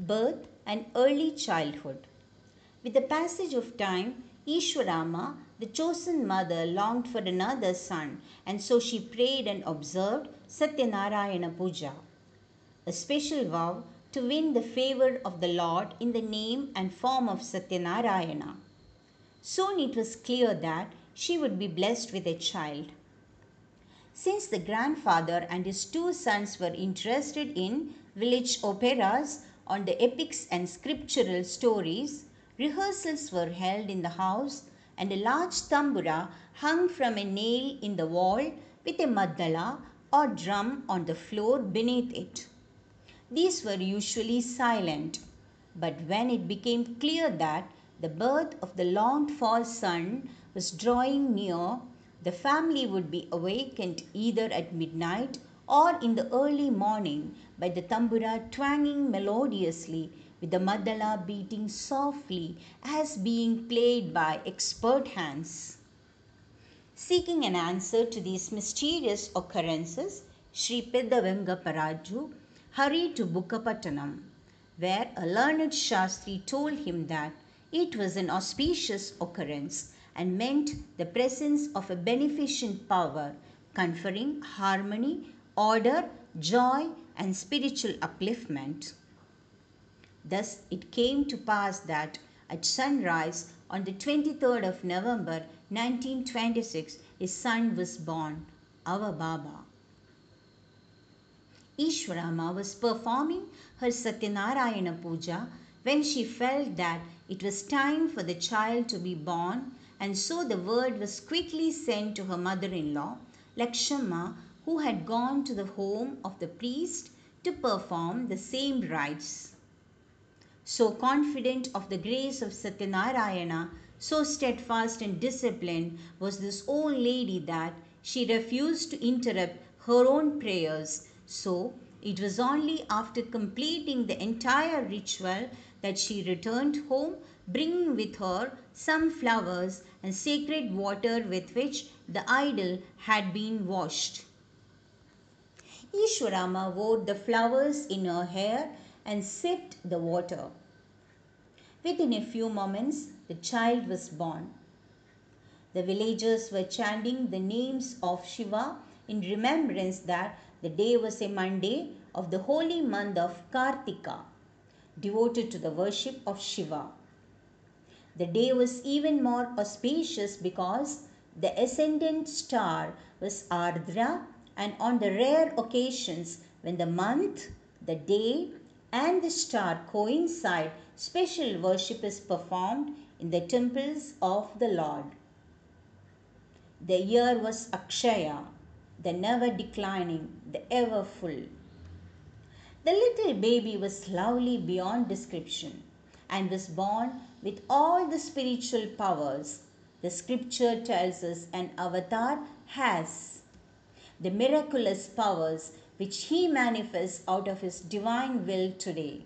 Birth and early childhood. With the passage of time, Ishwarama, the chosen mother, longed for another son, and so she prayed and observed Satyanarayana Puja, a special vow to win the favor of the Lord in the name and form of Satyanarayana. Soon it was clear that she would be blessed with a child. Since the grandfather and his two sons were interested in village operas on the epics and scriptural stories, rehearsals were held in the house and a large tambura hung from a nail in the wall with a maddala or drum on the floor beneath it. These were usually silent, but when it became clear that the birth of the longed for son was drawing near, the family would be awakened either at midnight or in the early morning by the tambura twanging melodiously with the madala beating softly as being played by expert hands. Seeking an answer to these mysterious occurrences, Sri Peddavanga Paraju hurried to Bukkapattanam, where a learned Shastri told him that it was an auspicious occurrence and meant the presence of a beneficent power conferring harmony, order, joy, and spiritual upliftment. Thus it came to pass that at sunrise on the 23rd of November 1926, his son was born, our Baba. Ishwarama was performing her Satyanarayana Puja when she felt that it was time for the child to be born, and so the word was quickly sent to her mother in law, Lakshamma, who had gone to the home of the priest to perform the same rites. So confident of the grace of Satyanarayana, so steadfast and disciplined was this old lady that she refused to interrupt her own prayers. So it was only after completing the entire ritual that she returned home, bringing with her some flowers and sacred water with which the idol had been washed. Ishwarama wore the flowers in her hair and sipped the water. Within a few moments, the child was born. The villagers were chanting the names of Shiva in remembrance that the day was a Monday of the holy month of Kartika, devoted to the worship of Shiva. The day was even more auspicious because the ascendant star was Ardra, and on the rare occasions when the month, the day, and the star coincide, special worship is performed in the temples of the Lord. The year was Akshaya, the never declining, the ever full. The little baby was lovely beyond description and was born with all the spiritual powers the scripture tells us an avatar has, the miraculous powers which he manifests out of his divine will today.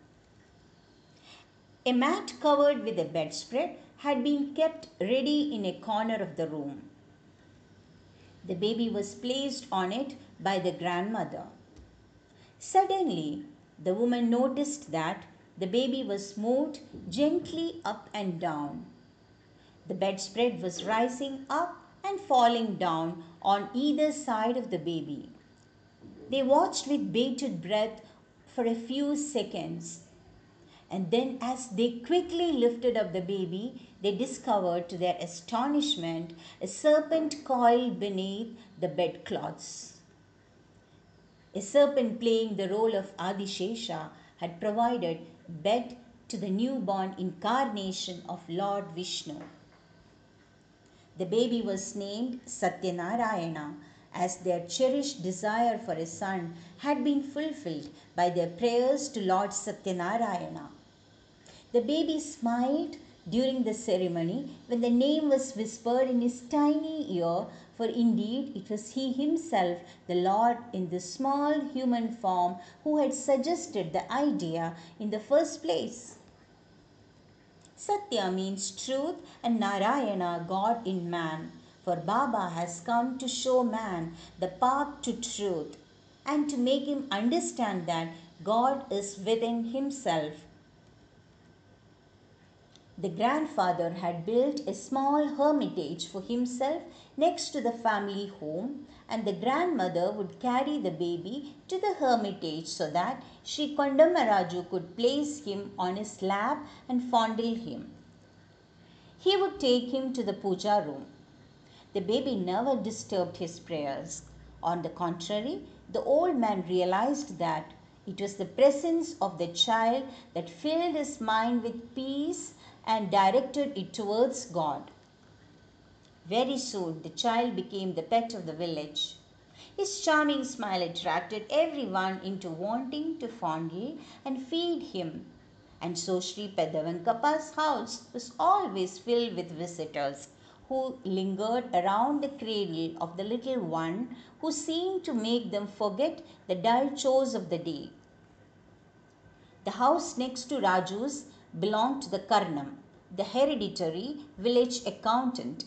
A mat covered with a bedspread had been kept ready in a corner of the room. The baby was placed on it by the grandmother. Suddenly, the woman noticed that the baby was moved gently up and down. The bedspread was rising up and falling down on either side of the baby. They watched with bated breath for a few seconds. And then, as they quickly lifted up the baby, they discovered to their astonishment a serpent coiled beneath the bedclothes. A serpent playing the role of Adishesha had provided bed to the newborn incarnation of Lord Vishnu. The baby was named Satyanarayana as their cherished desire for a son had been fulfilled by their prayers to Lord Satyanarayana. The baby smiled during the ceremony when the name was whispered in his tiny ear, for indeed it was he himself, the Lord in this small human form, who had suggested the idea in the first place. Satya means truth and Narayana, God in man. For Baba has come to show man the path to truth and to make him understand that God is within himself. The grandfather had built a small hermitage for himself next to the family home, and the grandmother would carry the baby to the hermitage so that Sri Kondamaraju could place him on his lap and fondle him. He would take him to the puja room. The baby never disturbed his prayers. On the contrary, the old man realized that it was the presence of the child that filled his mind with peace and directed it towards God. Very soon, the child became the pet of the village. His charming smile attracted everyone into wanting to fondle and feed him. And so Sri Pedavankapa's house was always filled with visitors who lingered around the cradle of the little one, who seemed to make them forget the dull chores of the day. The house next to Raju's belonged to the Karnam, the hereditary village accountant.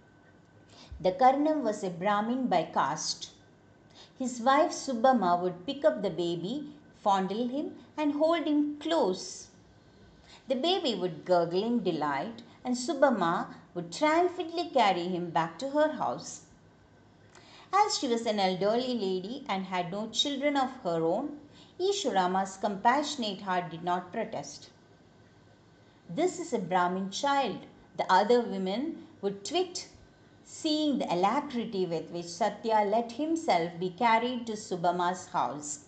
The Karnam was a Brahmin by caste. His wife Subbamma would pick up the baby, fondle him, and hold him close. The baby would gurgle in delight, and Subbamma would triumphantly carry him back to her house. As she was an elderly lady and had no children of her own, Ishwarama's compassionate heart did not protest. "This is a Brahmin child," the other women would twit, seeing the alacrity with which Satya let himself be carried to Subbamma's house.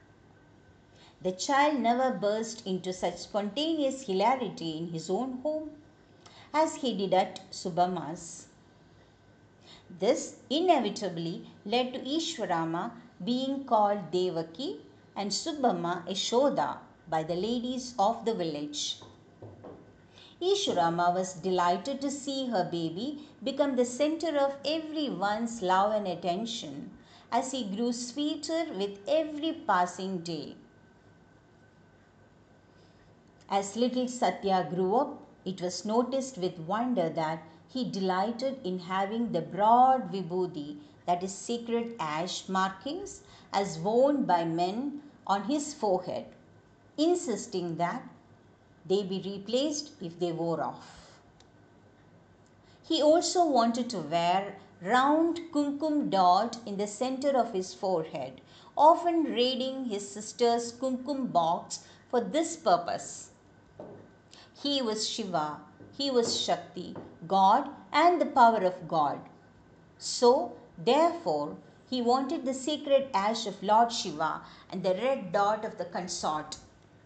The child never burst into such spontaneous hilarity in his own home as he did at Subbamma's. This inevitably led to Ishwarama being called Devaki and Subbamma Yashoda by the ladies of the village. Ishwarama was delighted to see her baby become the center of everyone's love and attention as he grew sweeter with every passing day. As little Satya grew up, it was noticed with wonder that he delighted in having the broad vibhuti, that is sacred ash markings, as worn by men on his forehead, insisting that they be replaced if they wore off. He also wanted to wear round kumkum dot in the center of his forehead, often raiding his sister's kumkum box for this purpose. He was Shiva, he was Shakti, God and the power of God. So, therefore, he wanted the sacred ash of Lord Shiva and the red dot of the consort.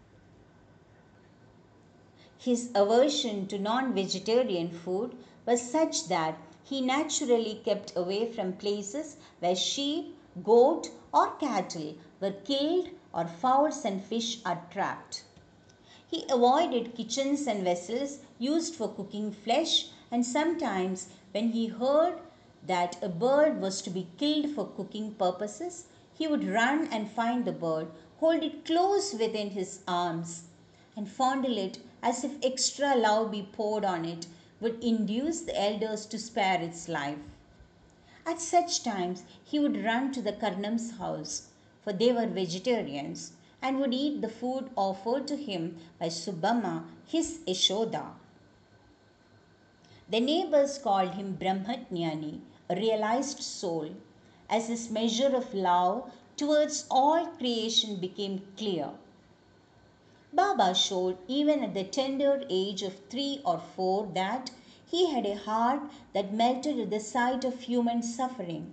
His aversion to non-vegetarian food was such that he naturally kept away from places where sheep, goat or cattle were killed or fowls and fish are trapped. He avoided kitchens and vessels used for cooking flesh, and sometimes when he heard that a bird was to be killed for cooking purposes, he would run and find the bird, hold it close within his arms, and fondle it as if extra love be poured on it would induce the elders to spare its life. At such times, he would run to the Karnam's house, for they were vegetarians, and would eat the food offered to him by Subbamma, his Yashoda. The neighbors called him Brahmatnyani, a realized soul, as his measure of love towards all creation became clear. Baba showed even at the tender age of 3 or 4 that he had a heart that melted at the sight of human suffering.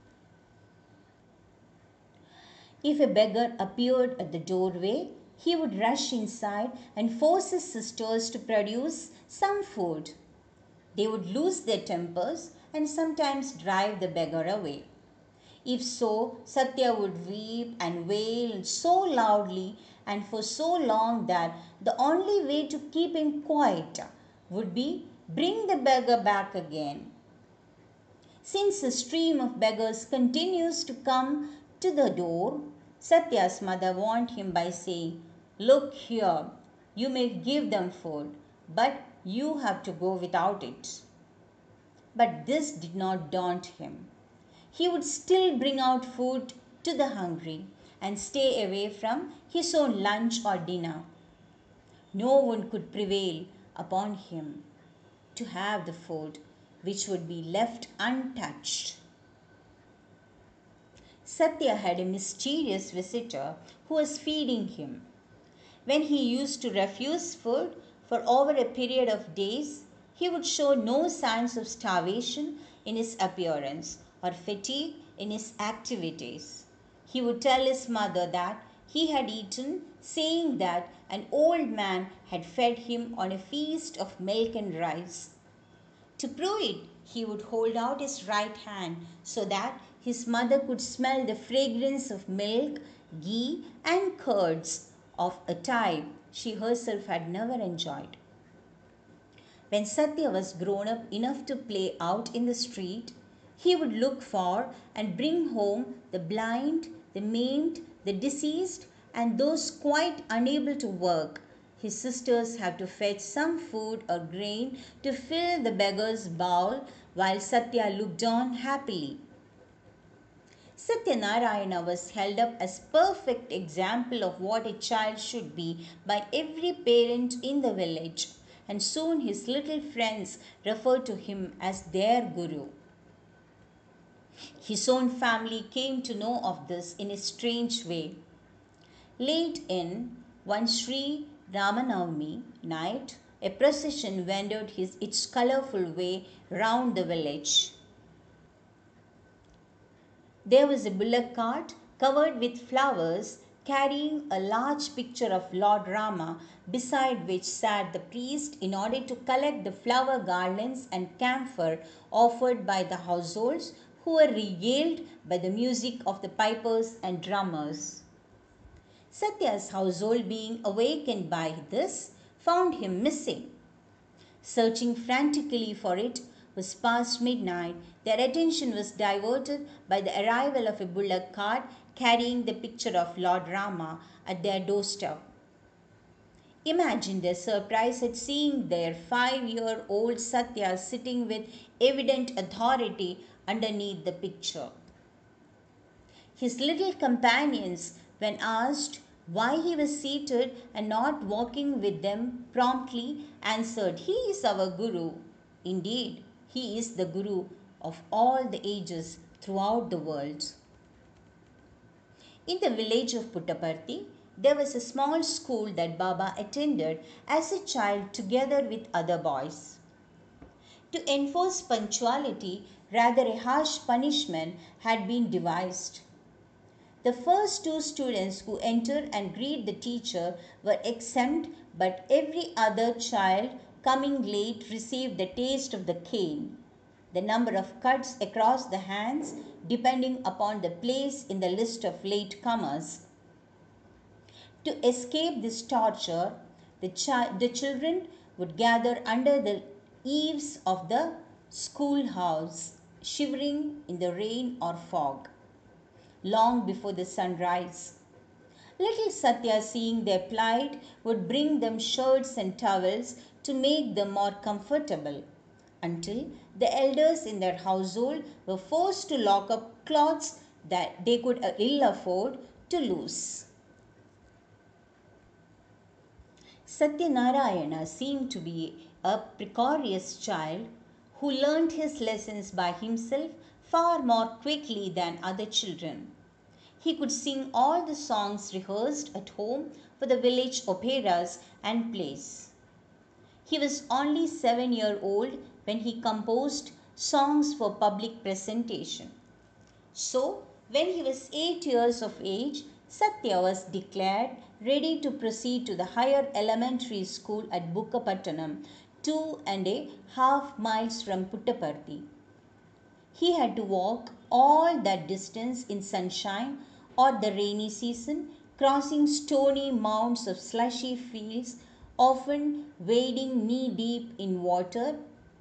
If a beggar appeared at the doorway, he would rush inside and force his sisters to produce some food. They would lose their tempers and sometimes drive the beggar away. If so, Satya would weep and wail so loudly and for so long that the only way to keep him quiet would be bring the beggar back again. Since a stream of beggars continues to come to the door, Satya's mother warned him by saying, "Look here, you may give them food, but you have to go without it." But this did not daunt him. He would still bring out food to the hungry, and stay away from his own lunch or dinner. No one could prevail upon him to have the food which would be left untouched. Satya had a mysterious visitor who was feeding him. When he used to refuse food for over a period of days, he would show no signs of starvation in his appearance or fatigue in his activities. He would tell his mother that he had eaten, saying that an old man had fed him on a feast of milk and rice. To prove it, he would hold out his right hand so that his mother could smell the fragrance of milk, ghee, and curds of a type she herself had never enjoyed. When Satya was grown up enough to play out in the street, he would look for and bring home the blind, the maimed, the diseased, and those quite unable to work. His sisters have to fetch some food or grain to fill the beggar's bowl while Satya looked on happily. Satyanarayana was held up as perfect example of what a child should be by every parent in the village, and soon his little friends referred to him as their guru. His own family came to know of this in a strange way. Late in one Sri Ramanavami night, a procession wended its colorful way round the village. There was a bullock cart covered with flowers carrying a large picture of Lord Rama, beside which sat the priest in order to collect the flower garlands and camphor offered by the households, who were regaled by the music of the pipers and drummers. Satya's household, being awakened by this, found him missing. Searching frantically for it was past midnight. Their attention was diverted by the arrival of a bullock cart carrying the picture of Lord Rama at their doorstep. Imagine their surprise at seeing their 5-year-old Satya sitting with evident authority underneath the picture. His little companions, when asked why he was seated and not walking with them, promptly answered, "He is our Guru." Indeed, he is the Guru of all the ages throughout the world. In the village of Puttaparthi, there was a small school that Baba attended as a child together with other boys. To enforce punctuality, rather a harsh punishment had been devised. The first two students who enter and greet the teacher were exempt, but every other child coming late received the taste of the cane. The number of cuts across the hands depending upon the place in the list of late comers. To escape this torture, the children would gather under the eaves of the schoolhouse, shivering in the rain or fog, long before the sunrise. Little Satya, seeing their plight, would bring them shirts and towels to make them more comfortable, until the elders in their household were forced to lock up clothes that they could ill afford to lose. Satyanarayana seemed to be a precocious child who learnt his lessons by himself far more quickly than other children. He could sing all the songs rehearsed at home for the village operas and plays. He was only 7 years old when he composed songs for public presentation. So, when he was 8 years of age, Satya was declared ready to proceed to the higher elementary school at Bukkapattanam, 2.5 miles from Puttaparthi. He had to walk all that distance in sunshine or the rainy season, crossing stony mounds of slushy fields, often wading knee deep in water.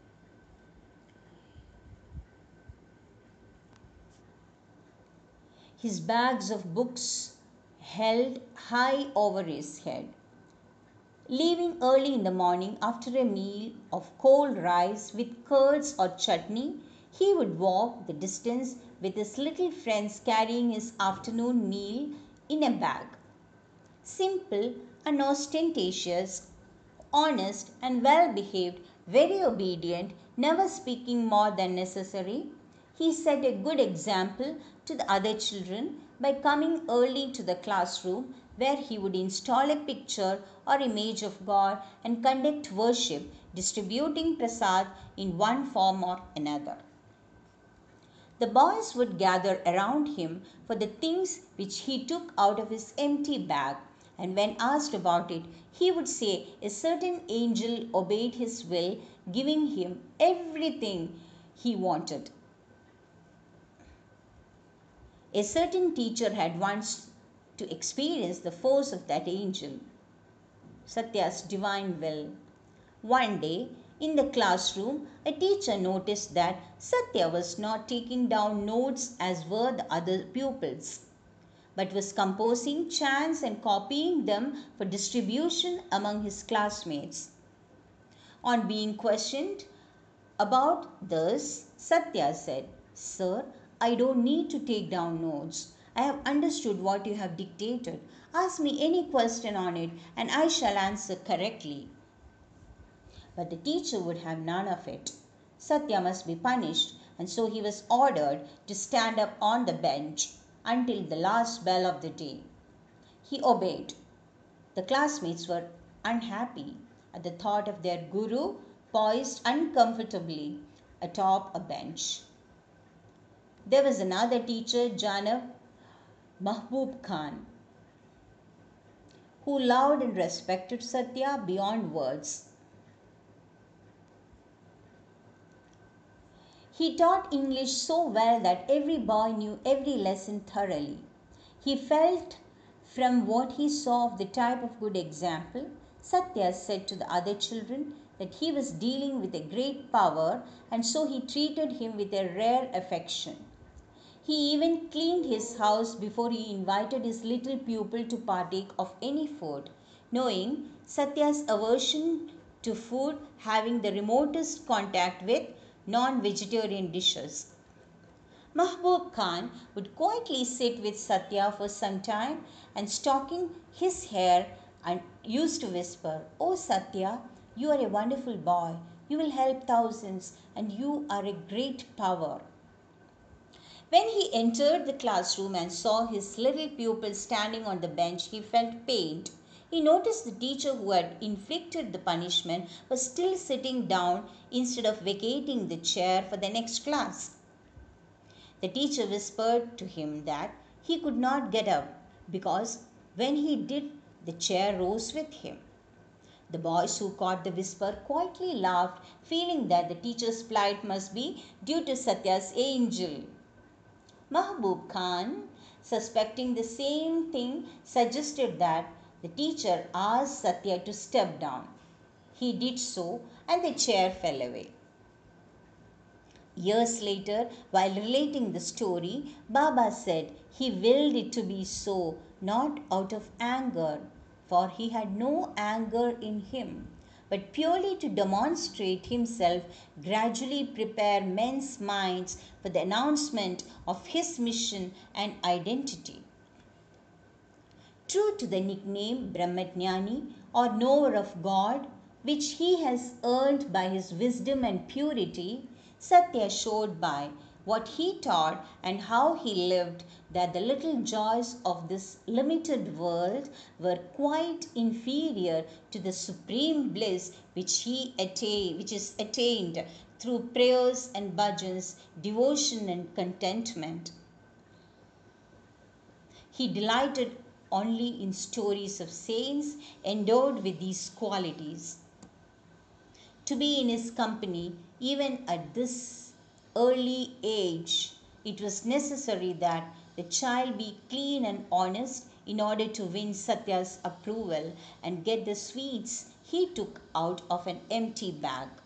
His bags of books held high over his head. Leaving early in the morning after a meal of cold rice with curds or chutney, he would walk the distance with his little friends carrying his afternoon meal in a bag. Simple, unostentatious, honest, and well behaved, very obedient, never speaking more than necessary, he set a good example to the other children by coming early to the classroom where he would install a picture or image of God and conduct worship, distributing prasad in one form or another. The boys would gather around him for the things which he took out of his empty bag, and when asked about it, he would say a certain angel obeyed his will, giving him everything he wanted. A certain teacher had once to experience the force of that angel, Satya's divine will. One day, in the classroom, a teacher noticed that Satya was not taking down notes as were the other pupils, but was composing chants and copying them for distribution among his classmates. On being questioned about this, Satya said, "Sir, I don't need to take down notes. I have understood what you have dictated. Ask me any question on it and I shall answer correctly." But the teacher would have none of it. Satya must be punished, and so he was ordered to stand up on the bench until the last bell of the day. He obeyed. The classmates were unhappy at the thought of their guru poised uncomfortably atop a bench. There was another teacher, Janab Mahbub Khan, who loved and respected Satya beyond words. He taught English so well that every boy knew every lesson thoroughly. He felt from what he saw of the type of good example, Satya said to the other children that he was dealing with a great power and so he treated him with a rare affection. He even cleaned his house before he invited his little pupil to partake of any food, knowing Satya's aversion to food having the remotest contact with non-vegetarian dishes. Mahbub Khan would quietly sit with Satya for some time and stroking his hair and used to whisper, "Oh Satya, you are a wonderful boy. You will help thousands and you are a great power." When he entered the classroom and saw his little pupil standing on the bench, he felt pained. He noticed the teacher who had inflicted the punishment was still sitting down instead of vacating the chair for the next class. The teacher whispered to him that he could not get up because when he did, the chair rose with him. The boys who caught the whisper quietly laughed, feeling that the teacher's plight must be due to Satya's angel. Mahbub Khan, suspecting the same thing, suggested that the teacher asked Satya to step down. He did so and the chair fell away. Years later, while relating the story, Baba said he willed it to be so, not out of anger, for he had no anger in him, but purely to demonstrate himself, gradually prepare men's minds for the announcement of his mission and identity. True to the nickname Brahmajnani or knower of God, which he has earned by his wisdom and purity, Satya showed by what he taught and how he lived that the little joys of this limited world were quite inferior to the supreme bliss which is attained through prayers and bhajans, devotion and contentment. He delighted only in stories of saints endowed with these qualities. To be in his company, even at this early age, it was necessary that the child be clean and honest in order to win Satya's approval and get the sweets he took out of an empty bag.